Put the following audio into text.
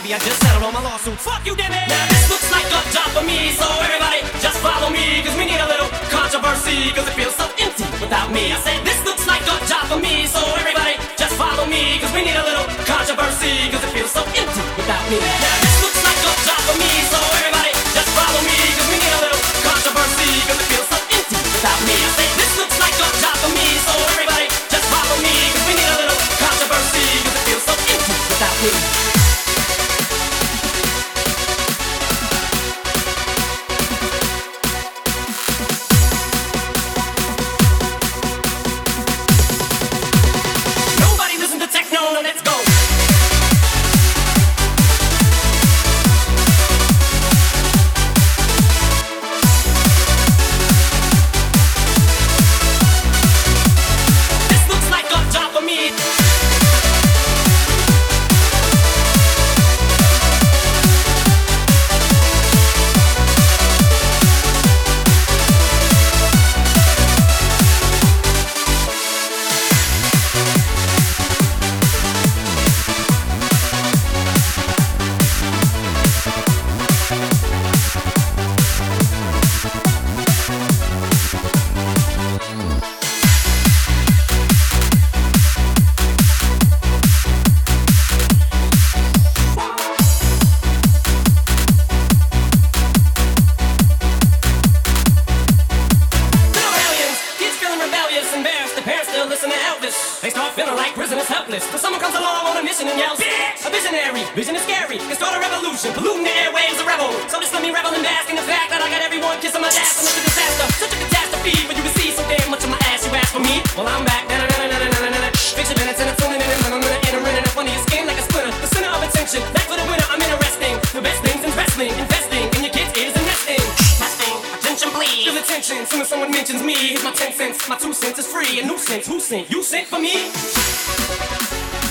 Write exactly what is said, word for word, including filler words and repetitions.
baby, I just settled all my lawsuits. Fuck you, damn it! Now this looks like a job for me, so everybody just follow me, cause we need a little controversy, cause it feels so empty without me. I said this looks like a job for me, so everybody just follow me, cause we need a little controversy, cause it feels so empty without me. Now this looks like a job for me, so everybody just follow me, cause we need a little controversy, cause it feels so empty without me. I said this looks like a job for me, so everybody just follow me, cause we need a little controversy, cause it feels so empty without me. They start feeling like prisoners helpless. But someone comes along on a mission and yells, bitch! A visionary, vision is scary. Can start a revolution, polluting the airwaves, a rebel. So just let me revel and bask in the fact that I got everyone kissing my ass. And it's a disaster, such a catastrophe. But you can see so damn much of my ass. You ask for me, well I'm back. Picture minutes and it's tuning in and I'm gonna enter in up under your skin like a splinter. The center of attention, that's for the winner. I'm interesting. The best things in wrestling, investing in your kids is investing. Testing, attention please. Feel attention, soon as someone mentions me. Here's my ten cents, my two cents is free. A nuisance, who sent? You sent for me?